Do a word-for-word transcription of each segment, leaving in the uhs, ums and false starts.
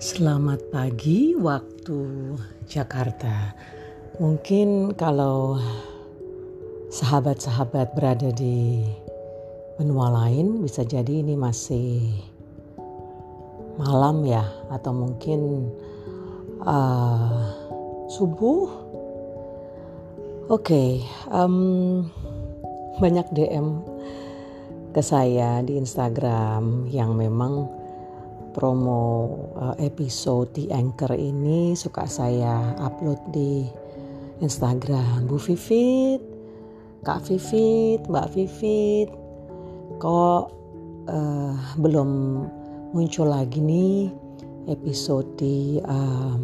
Selamat pagi waktu Jakarta. Mungkin kalau sahabat-sahabat berada di benua lain bisa jadi ini masih malam ya, atau mungkin uh, subuh. Oke, okay, um, banyak D M ke saya di Instagram yang memang promo uh, episode di Anchor ini suka saya upload di Instagram. Bu Vivit, Kak Vivit, Mbak Vivit, kok uh, belum muncul lagi nih episode di uh,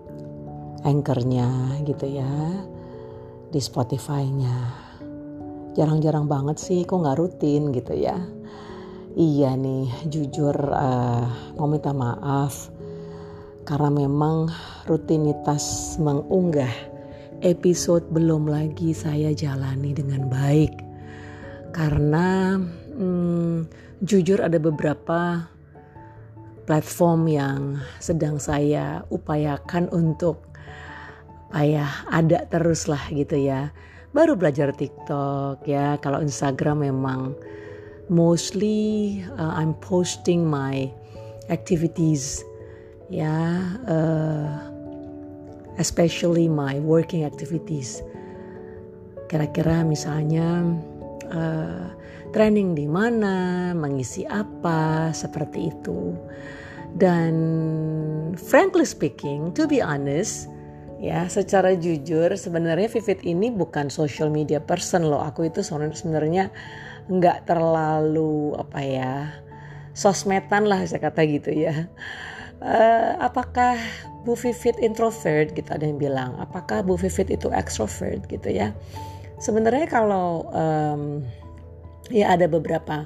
Anchor-nya gitu ya, di Spotify-nya. Jarang-jarang banget sih, kok nggak rutin gitu ya. Iya nih, jujur uh, mau minta maaf karena memang rutinitas mengunggah episode belum lagi saya jalani dengan baik. Karena hmm, jujur ada beberapa platform yang sedang saya upayakan untuk supaya ada terus lah gitu ya. Baru belajar TikTok ya, kalau Instagram memang mostly uh, I'm posting my activities ya, uh, especially my working activities. Kira-kira misalnya uh, training di mana, mengisi apa, seperti itu. Dan frankly speaking, to be honest, ya secara jujur sebenarnya Vivit ini bukan social media person loh. Aku itu sebenarnya nggak terlalu apa ya, sosmedan lah saya kata gitu ya. Uh, apakah Bu Vivit introvert gitu, ada yang bilang. Apakah Bu Vivit itu extrovert gitu ya. Sebenarnya kalau um, ya ada beberapa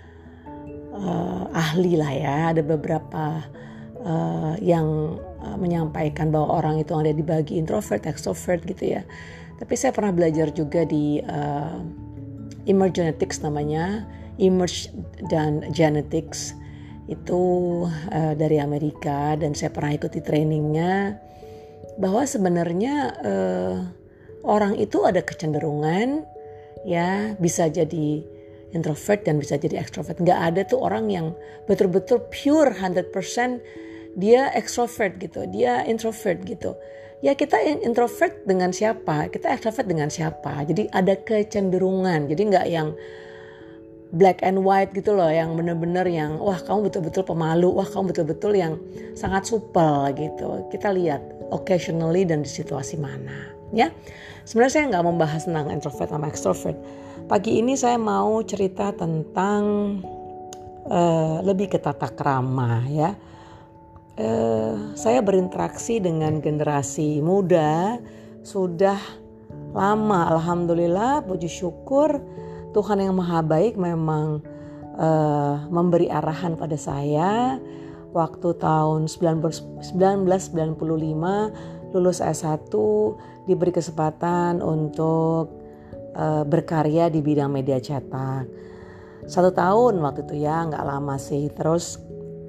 uh, ahli lah ya, ada beberapa uh, yang uh, menyampaikan bahwa orang itu ada dibagi introvert, extrovert gitu ya. Tapi saya pernah belajar juga di uh, Emerge Genetics namanya, Emerge dan Genetics itu uh, dari Amerika, dan saya pernah ikuti trainingnya bahwa sebenarnya uh, orang itu ada kecenderungan ya, bisa jadi introvert dan bisa jadi extrovert. Nggak ada tuh orang yang betul-betul pure one hundred percent dia extrovert gitu, dia introvert gitu. Ya kita introvert dengan siapa, kita extrovert dengan siapa. Jadi ada kecenderungan, jadi nggak yang black and white gitu loh, yang benar-benar yang wah kamu betul-betul pemalu, wah kamu betul-betul yang sangat supel gitu. Kita lihat occasionally dan di situasi mana ya. Sebenarnya saya nggak membahas tentang introvert sama extrovert. Pagi ini saya mau cerita tentang uh, lebih ke tata krama ya. Uh, saya berinteraksi dengan generasi muda sudah lama, alhamdulillah, puji syukur Tuhan yang maha baik memang uh, memberi arahan pada saya waktu tahun sembilan belas sembilan puluh lima lulus S satu, diberi kesempatan untuk uh, berkarya di bidang media cetak. Satu tahun waktu itu ya, nggak lama sih. Terus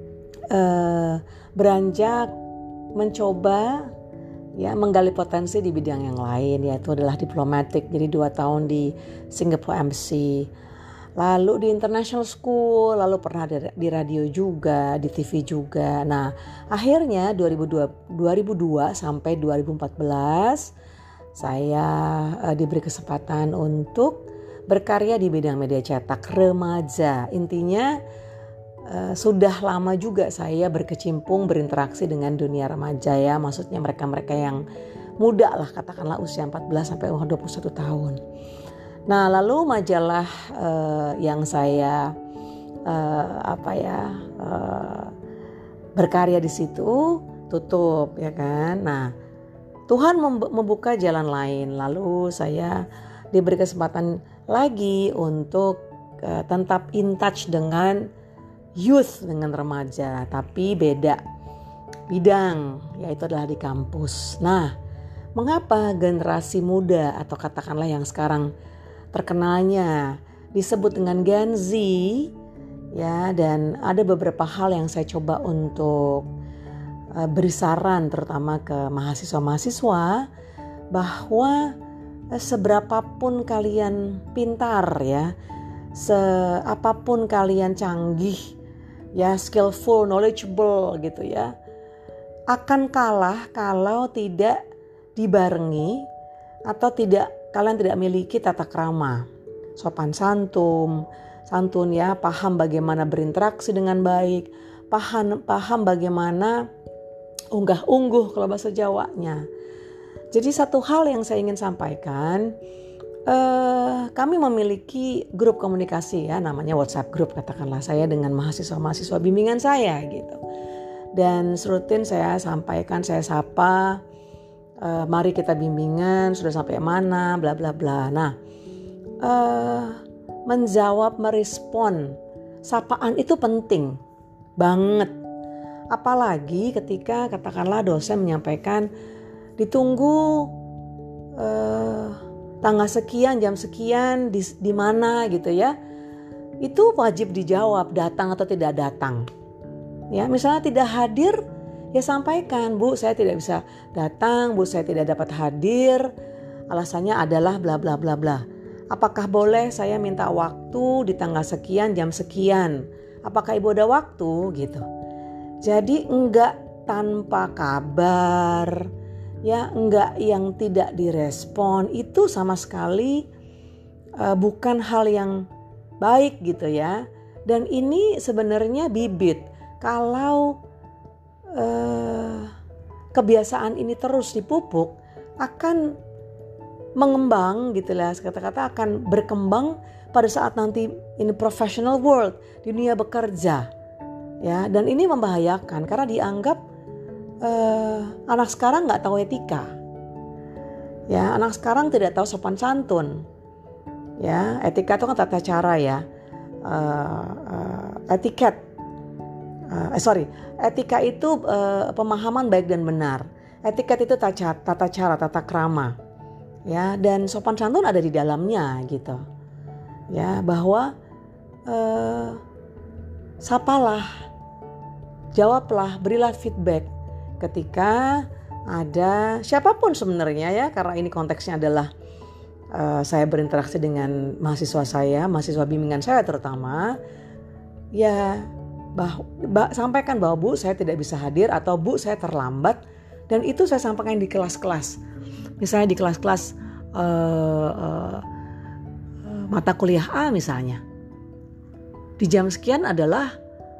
uh, beranjak mencoba ya menggali potensi di bidang yang lain, yaitu adalah diplomatik. Jadi dua tahun di Singapore Embassy, lalu di international school, lalu pernah di radio juga, di T V juga. Nah akhirnya dua ribu dua sampai dua ribu empat belas saya uh, diberi kesempatan untuk berkarya di bidang media cetak remaja. Intinya Uh, sudah lama juga saya berkecimpung berinteraksi dengan dunia remaja ya, maksudnya mereka-mereka yang muda lah, katakanlah usia empat belas sampai dua puluh satu tahun. Nah lalu majalah uh, yang saya uh, apa ya uh, berkarya di situ tutup ya kan. Nah Tuhan membuka jalan lain, lalu saya diberi kesempatan lagi untuk uh, tetap in touch dengan youth, dengan remaja, tapi beda bidang, yaitu adalah di kampus. Nah, mengapa generasi muda atau katakanlah yang sekarang terkenalnya disebut dengan Gen Z ya, dan ada beberapa hal yang saya coba untuk uh, beri saran terutama ke mahasiswa-mahasiswa bahwa uh, seberapapun kalian pintar ya, seapapun kalian canggih ya, skillful, knowledgeable gitu ya, akan kalah kalau tidak dibarengi atau tidak kalian tidak memiliki tata krama, sopan santun, santun ya, paham bagaimana berinteraksi dengan baik, paham paham bagaimana unggah-ungguh kalau bahasa Jawanya. Jadi satu hal yang saya ingin sampaikan, eh, kami memiliki grup komunikasi ya, namanya WhatsApp group katakanlah, saya dengan mahasiswa-mahasiswa bimbingan saya gitu. Dan rutin saya sampaikan, saya sapa, eh, mari kita bimbingan sudah sampai mana, bla bla bla. Nah, eh, menjawab, merespon sapaan itu penting banget. Apalagi ketika katakanlah dosen menyampaikan ditunggu eh, tanggal sekian, jam sekian di, di mana gitu ya. Itu wajib dijawab, datang atau tidak datang. Ya, misalnya tidak hadir, ya sampaikan, Bu, saya tidak bisa datang, Bu, saya tidak dapat hadir. Alasannya adalah bla bla bla bla. Apakah boleh saya minta waktu di tanggal sekian, jam sekian? Apakah Ibu ada waktu gitu? Jadi enggak tanpa kabar, ya enggak yang tidak direspon, itu sama sekali uh, bukan hal yang baik gitu ya. Dan ini sebenarnya bibit kalau uh, kebiasaan ini terus dipupuk akan mengembang gitu lah, kata-kata akan berkembang pada saat nanti in the professional world, di dunia bekerja ya. Dan ini membahayakan karena dianggap uh, anak sekarang nggak tahu etika ya, anak sekarang tidak tahu sopan santun ya. Etika itu kan tata cara ya, uh, uh, etiket uh, eh sorry etika itu uh, pemahaman baik dan benar, etiket itu tata, tata cara, tata krama ya, dan sopan santun ada di dalamnya gitu ya, bahwa eh, sapalah, jawablah, berilah feedback ketika ada siapapun sebenarnya ya, karena ini konteksnya adalah eh, saya berinteraksi dengan mahasiswa saya, mahasiswa bimbingan saya terutama ya, bah, bah, sampaikan bahwa Bu, saya tidak bisa hadir atau Bu, saya terlambat, dan itu saya sampaikan di kelas-kelas. Misalnya di kelas-kelas uh, uh, uh, mata kuliah A misalnya, di jam sekian adalah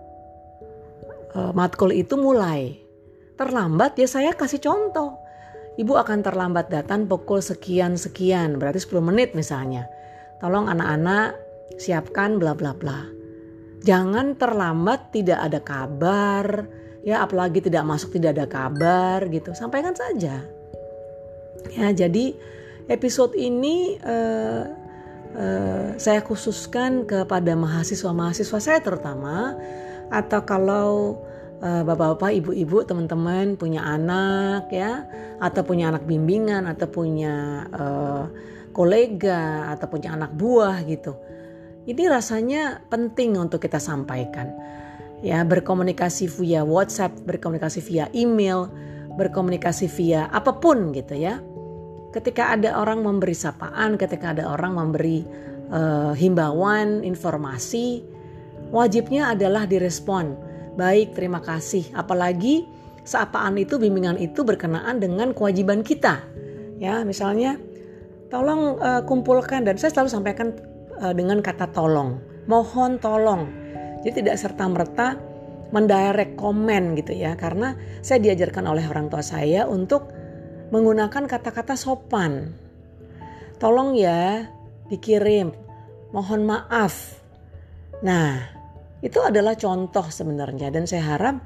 uh, matkul itu mulai. Terlambat ya saya kasih contoh. Ibu akan terlambat datang pukul sekian-sekian, berarti sepuluh menit misalnya. Tolong anak-anak siapkan bla bla bla. Jangan terlambat tidak ada kabar, ya apalagi tidak masuk tidak ada kabar gitu. Sampaikan saja. Ya, jadi episode ini uh, uh, saya khususkan kepada mahasiswa-mahasiswa saya terutama, atau kalau uh, bapak-bapak, ibu-ibu, teman-teman punya anak ya, atau punya anak bimbingan, atau punya uh, kolega, atau punya anak buah gitu. Ini rasanya penting untuk kita sampaikan. Ya, berkomunikasi via WhatsApp, berkomunikasi via email, berkomunikasi via apapun gitu ya. Ketika ada orang memberi sapaan, ketika ada orang memberi uh, himbauan, informasi, wajibnya adalah direspon. Baik, terima kasih. Apalagi sapaan itu, bimbingan itu berkenaan dengan kewajiban kita. Ya, misalnya tolong uh, kumpulkan, dan saya selalu sampaikan uh, dengan kata tolong. Mohon tolong. Jadi tidak serta-merta mendirect komen gitu ya, karena saya diajarkan oleh orang tua saya untuk menggunakan kata-kata sopan. Tolong ya dikirim, mohon maaf. Nah, itu adalah contoh sebenarnya, dan saya harap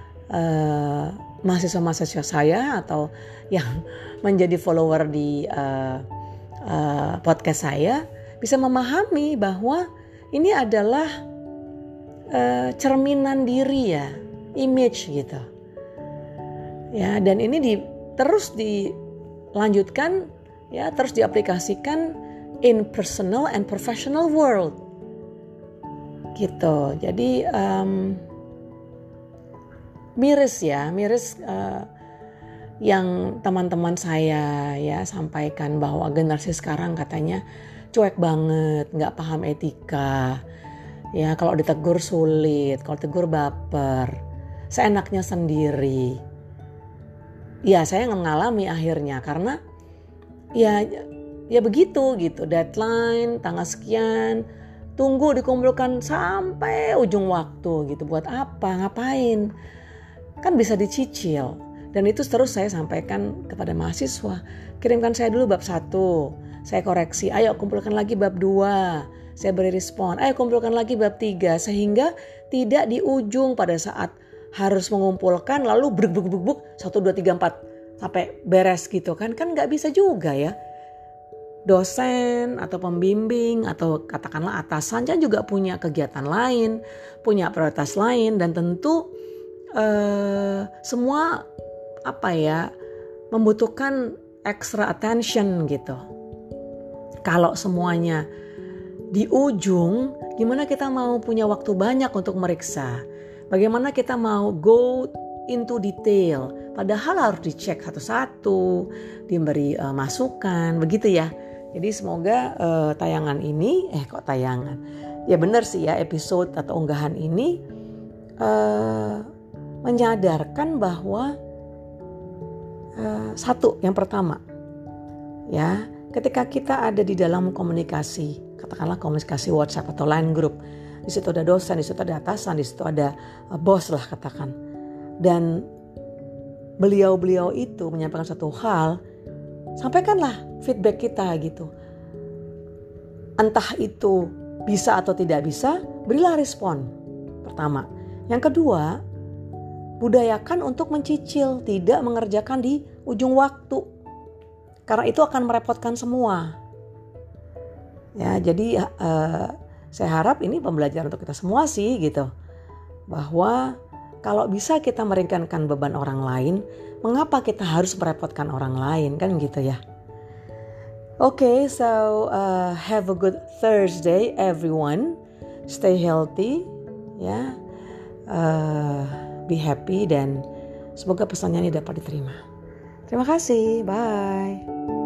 uh, mahasiswa-mahasiswa saya atau yang menjadi follower di uh, uh, podcast saya bisa memahami bahwa ini adalah uh, cerminan diri ya, image gitu. Ya, dan ini di terus dilanjutkan ya, terus diaplikasikan in personal and professional world gitu. Jadi um, miris ya, miris uh, yang teman-teman saya ya sampaikan bahwa generasi sekarang katanya cuek banget, nggak paham etika. Ya kalau ditegur sulit, kalau tegur baper, seenaknya sendiri. Ya saya mengalami akhirnya karena ya ya begitu gitu, deadline tanggal sekian, tunggu dikumpulkan sampai ujung waktu gitu. Buat apa? Ngapain? Kan bisa dicicil. Dan itu terus saya sampaikan kepada mahasiswa. Kirimkan saya dulu bab satu, saya koreksi. Ayo kumpulkan lagi bab dua, saya beri respon. Ayo kumpulkan lagi bab tiga. Sehingga tidak di ujung pada saat harus mengumpulkan lalu bruk bruk bruk bruk satu dua tiga empat sampai beres gitu kan. Kan gak bisa juga ya. Dosen atau pembimbing atau katakanlah atasan kan juga punya kegiatan lain, punya prioritas lain, dan tentu eh, semua apa ya membutuhkan extra attention gitu. Kalau semuanya di ujung, gimana kita mau punya waktu banyak untuk meriksa? Bagaimana kita mau go into detail? Padahal harus dicek satu-satu, diberi uh, masukan, begitu ya. Jadi semoga uh, tayangan ini, eh kok tayangan? Ya benar sih ya, episode atau unggahan ini uh, menyadarkan bahwa uh, satu, yang pertama, ya ketika kita ada di dalam komunikasi, katakanlah komunikasi WhatsApp atau line group, di situ ada dosen, di situ ada atasan, di situ ada uh, bos lah katakan, dan beliau-beliau itu menyampaikan satu hal, sampaikanlah feedback kita gitu. Entah itu bisa atau tidak bisa, berilah respon. Pertama. Yang kedua, budayakan untuk mencicil, tidak mengerjakan di ujung waktu. Karena itu akan merepotkan semua. Ya, jadi uh, saya harap ini pembelajaran untuk kita semua sih gitu. Bahwa kalau bisa kita meringankan beban orang lain, mengapa kita harus merepotkan orang lain, kan gitu ya. Oke, okay, so uh, have a good Thursday everyone. Stay healthy, ya. Uh, be happy dan semoga pesannya ini dapat diterima. Terima kasih, bye.